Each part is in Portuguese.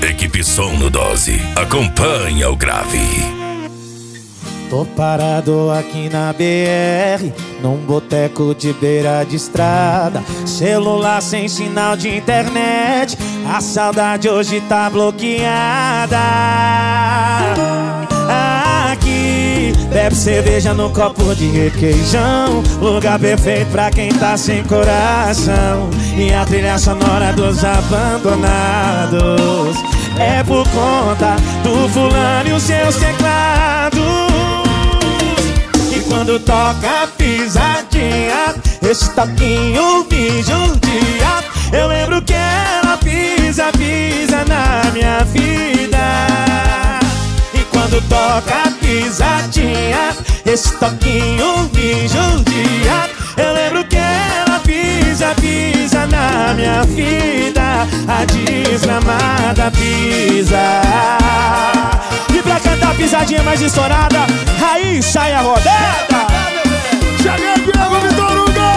Equipe Som no 12, acompanha o grave. Tô parado aqui na BR, num boteco de beira de estrada. Celular sem sinal de internet, a saudade hoje tá bloqueada. Aqui, bebe cerveja no copo de requeijão, lugar perfeito pra quem tá sem coração. E a trilha sonora dos abandonados é por conta do fulano e os seus teclados. Quando toca a pisadinha, esse toquinho me judia. Eu lembro que ela pisa, pisa na minha vida. E quando toca a pisadinha, esse toquinho me judia. Eu lembro que ela pisa, pisa na minha vida. A desgramada pisa. E pra cantar a pisadinha mais estourada, aí sai a rodada. Cheguei, Diego Vitor Hugo.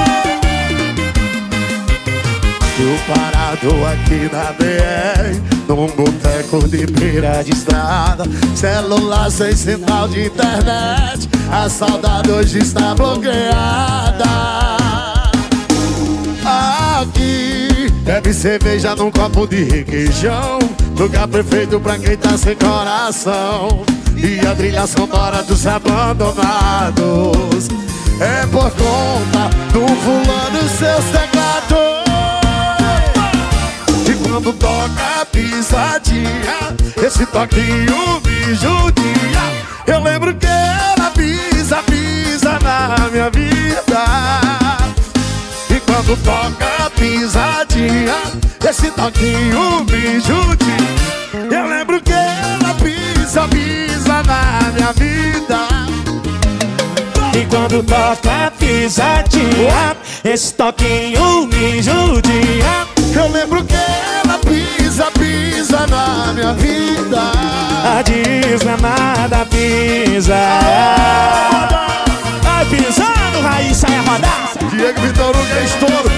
Tô parado aqui na BR, num boteco de beira de estrada. Celular sem sinal de internet, a saudade hoje está bloqueada. Aqui, bebe cerveja num copo de requeijão, lugar perfeito pra quem tá sem coração. E a trilha sonora dos abandonados é por conta do fulano e seus teclados. E quando toca a pisadinha, esse toquinho me judia. Eu lembro que ela pisa, pisa na minha vida. E quando toca a pisadinha, esse toquinho me judia. Eu lembro que ela pisa, pisa na minha vida. E quando toca a pisadinha, esse toquinho me judia. Eu lembro que ela pisa, pisa na minha vida. A desgramada pisa. Ah! Vai pisando, Raíssa é rodada. Diego Vitor Hugo é estouro.